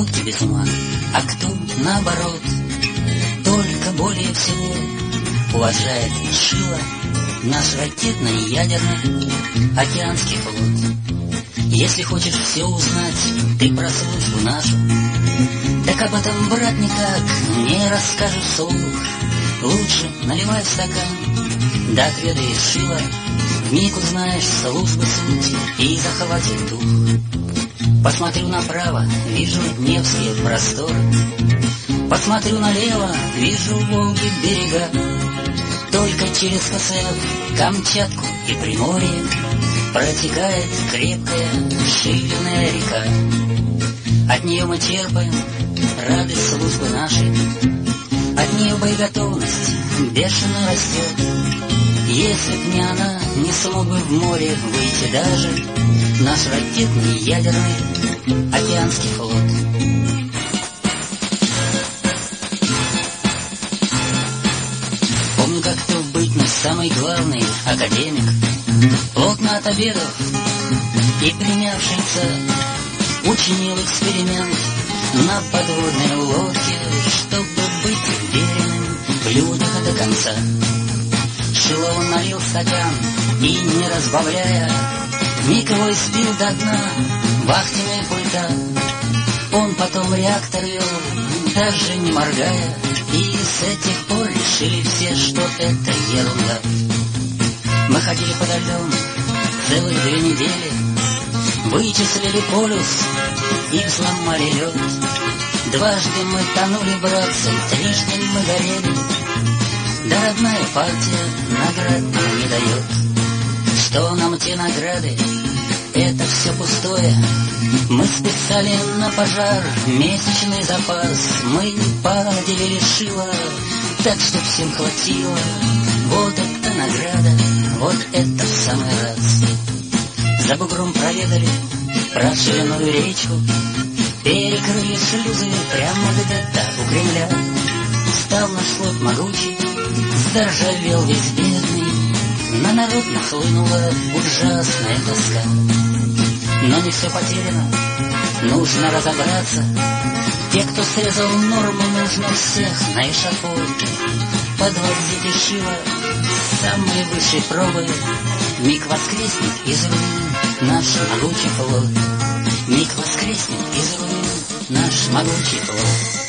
водки без ума, а кто наоборот только более всего уважает и шило наш ракетный, ядерный, океанский флот. Если хочешь все узнать, ты про службу нашу, так об этом, брат, никак не расскажешь вслух. Лучше наливай в стакан, да отведай шило, вмиг узнаешь службы суть и захватит дух. Посмотрю направо, вижу Невские просторы, посмотрю налево, вижу Волги берега. Только через КСФ, Камчатку и Приморье протекает крепкая Шилиная река. От нее мы черпаем радость службы нашей, от нее боеготовность бешено растет. Если б не она, не смог бы в море выйти даже наш ракетный, ядерный, океанский флот. Помню, как то в бытность самый главный академик, плотно от обедов и принявшийся, учинил эксперимент на подводной лодке, чтобы быть уверенным в людях до конца. Шило он налил в стакан и, не разбавляя, вмиг его испил до дна вахтенная пульта. Он потом реактор вел, даже не моргая, и с этих пор решили все, что это ерунда. Мы ходили подо льдом целых 2 недели, вычислили полюс и взломали лед. Дважды мы тонули, братцы, 3-жды мы горели. Да родная партия наград нам не дает. Что нам те награды? Это все пустое. Мы списали на пожар месячный запас. Мы поделили шило так, что всем хватило. Вот это награда, вот это в самый раз. За бугром проведали проширенную речку, перекрыли шлюзы прямо где-то у Кремля. Стал наш флот могучий, заржавел весь бедный, на народ нахлынула ужасная тоска. Но не все потеряно, нужно разобраться. Те, кто срезал нормы, нужно всех на эшафот подвозить шило самые высшие пробы. Миг воскреснет из руин наш могучий флот. Миг воскреснет из руин наш могучий флот.